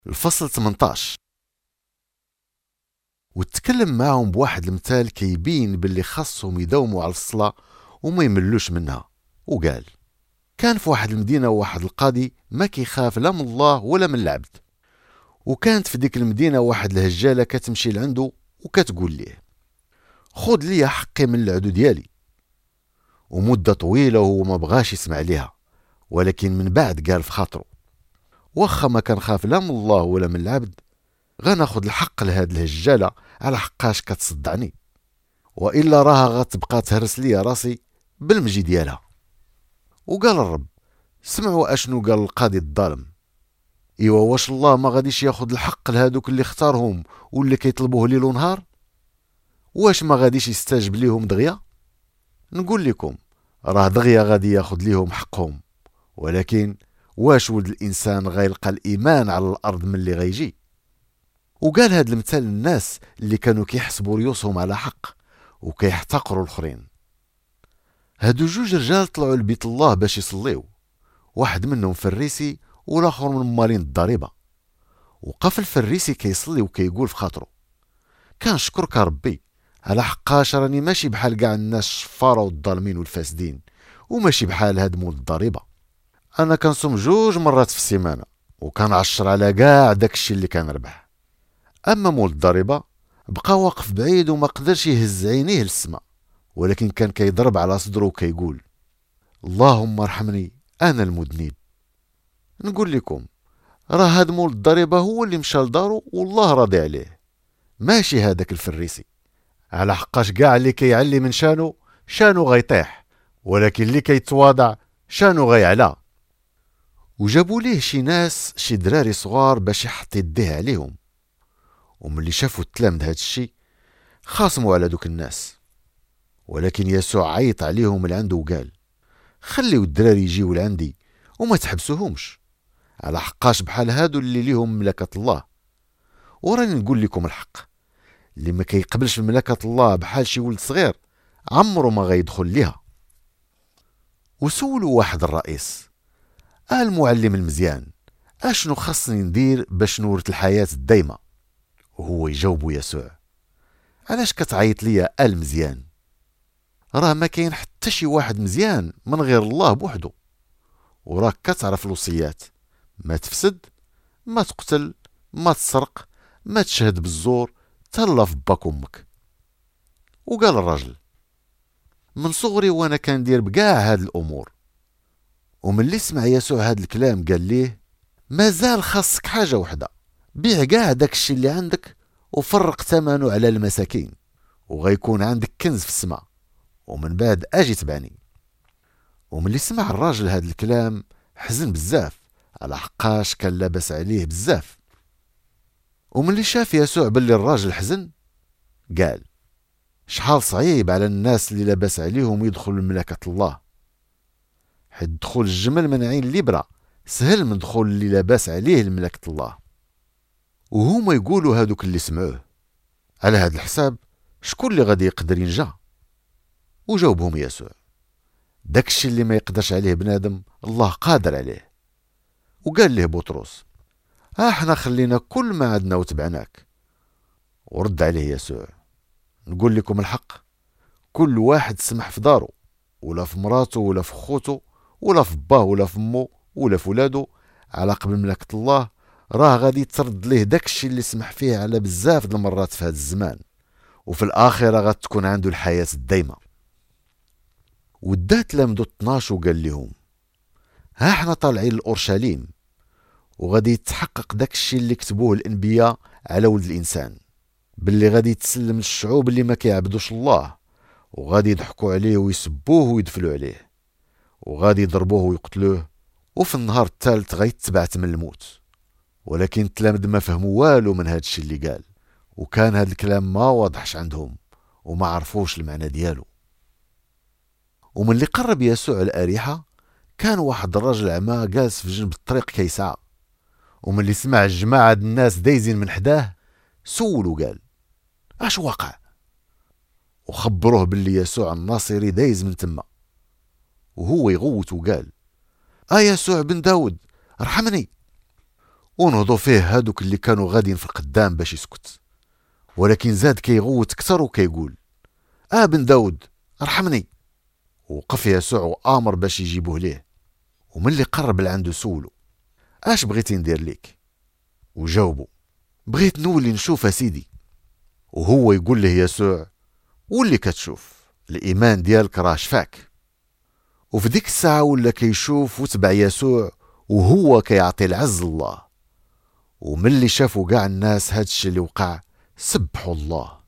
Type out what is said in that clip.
الفصل 18. وتكلم معهم بواحد المثال كيبين باللي خاصهم يداوموا على الصلاة وما يملوش منها. وقال: كان في واحد المدينة واحد القاضي ما كيخاف لا من الله ولا من العبد. وكانت في ديك المدينة واحد الهجالة كتمشي لعنده وكتقول ليه: خذ لي حقي من العدو ديالي. ومدة طويلة وهو ما بغاش يسمع ليها، ولكن من بعد قال في خاطره: واخا ما كنخاف لا من الله ولا من العبد، غناخد الحق لهاد الهجالة على حقاش كتصدعني، وإلا راها غتبقى تهرس ليا راسي بالمجي ديالها. وقال الرب: سمعوا اشنو قال القاضي الظالم. ايوا واش الله ما غاديش ياخد الحق لهادوك اللي اختارهم واللي كيطلبوه ليل ونهار؟ واش ما غاديش يستجب ليهم دغيا؟ نقول لكم راه دغيا غادي ياخد ليهم حقهم، ولكن واش ولد الانسان غيلقى الايمان على الارض من اللي غيجي؟ وقال هاد المثال للناس اللي كانوا كيحسبوا ريوسهم على حق وكيحتقروا الاخرين. هادو جوج رجال طلعوا لبيت الله باش يصليو، واحد منهم فريسي والاخر من مالين الضريبه. وقف الفريسي كيصلي وكيقول في خاطره: كنشكرك ربي على حقاش راني ماشي بحال كاع الناس الشفاره والظالمين والفاسدين، وماشي بحال هاد مول الضريبه. انا كنصوم 2 مرات في السيمانه وكنعشر على كاع داكشي اللي كنربح. اما مول الضريبه بقى واقف بعيد وما قدرش يهز عينيه للسماء، ولكن كان كيضرب على صدره وكيقول: اللهم ارحمني انا المذنب. نقول لكم راه هاد مول الضريبه هو اللي مشى لدارو والله راضي عليه، ماشي هذاك الفريسي، على حقاش كاع اللي كيعلي من شانو غيطيح، ولكن اللي كيتواضع شانو غيعلى. وجابوا ليه شي ناس، شي دراري صغار باش يحط يديه عليهم. وملي شافوا التلامذ هاد الشي خاصموا على دوك الناس، ولكن يسوع عيط عليهم لعنده وقال: خليو الدراري يجيو لعندي وما تحبسوهمش، على حقاش بحال هادو اللي ليهم ملكة الله. وراني نقول لكم الحق، اللي ما كيقبلش ملكة الله بحال شي ولد صغير عمره ما غيدخل ليها. وسولوا واحد الرئيس: المعلم المزيان، اشنو خصني ندير باش نورث الحياة الدايمة؟ وهو يجاوبو يسوع: علاش كتعيط ليا المزيان؟ راه ما كاين حتى شي واحد مزيان من غير الله بوحدو. وراك كتعرف الوصيات: ما تفسد، ما تقتل، ما تسرق، ما تشهد بالزور، تهلا في باك امك. وقال الراجل: من صغري وانا كندير بكاع هاد الامور. وملي سمع يسوع هاد الكلام قال ليه: مازال خاصك حاجه وحده، بيع كاع داكشي اللي عندك وفرق ثمنه على المساكين، وغيكون عندك كنز في السماء، ومن بعد اجي تبعني. وملي سمع الراجل هاد الكلام حزن بزاف، على حقاش كان لاباس عليه بزاف. وملي شاف يسوع باللي الراجل حزن قال: شحال صعيب على الناس اللي لاباس عليهم يدخلوا لملكة الله. حيت دخول الجمل من عين الإبرة سهل من دخول اللي لاباس عليه لملكة الله. وهما يقولوا هادوك اللي سمعوه: على هاد الحساب شكون اللي غادي يقدر ينجا؟ وجاوبهم يسوع: داكشي اللي ما يقدرش عليه بنادم الله قادر عليه. وقال له بطرس: احنا خلينا كل ما عندنا وتبعناك. ورد عليه يسوع: نقول لكم الحق، كل واحد سمح في دارو ولا في مراته ولا في خوته ولا في باه ولا في امه ولا في ولادو على قبل ملكة الله، راه غادي ترد ليه داكشي اللي سمح فيه على بزاف د المرات في هذا الزمان، وفي الآخرة غتكون عنده الحياة الدايمة. ودات تلامذو 12 وقال لهم: ها احنا طالعين لأورشليم، وغادي يتحقق داكشي اللي كتبوه الانبياء على ولد الانسان، باللي غادي يتسلم للشعوب اللي ما كيعبدوش الله، وغادي يضحكوا عليه ويسبوه ويدفلوا عليه، وغادي يضربوه ويقتلوه، وفي النهار الثالث غيتبعت من الموت. ولكن التلامذ ما فهموا والو من هذا الشيء اللي قال، وكان هذا الكلام ما واضحش عندهم وما عرفوش المعنى ديالو. ومن اللي قرب يسوع الأريحة كان واحد الرجل عمى جالس في جنب الطريق كيسعى. ومن اللي سمع الجماعة الناس دايزين من حداه سولو قال: اش وقع؟ وخبروه باللي يسوع الناصري دايز من تما. وهو يغوت وقال: يسوع بن داود ارحمني. ونهضوا فيه هادوك اللي كانوا غاديين في القدام باش يسكت، ولكن زاد كيغوت كتر وكيقول: بن داود ارحمني. وقف يسوع وآمر باش يجيبوه ليه، ومن اللي قرب لعنده سولو: اش بغيتي ندير ليك؟ وجاوبوا: بغيت نولي نشوف سيدي. وهو يقول له يسوع: واللي كتشوف، الإيمان ديالك راه شفاك. وفي ديك الساعة ولا كيشوف وتبع يسوع وهو كيعطي العز الله. ومن اللي شافوا قاع الناس هادشي اللي وقع سبحوا الله.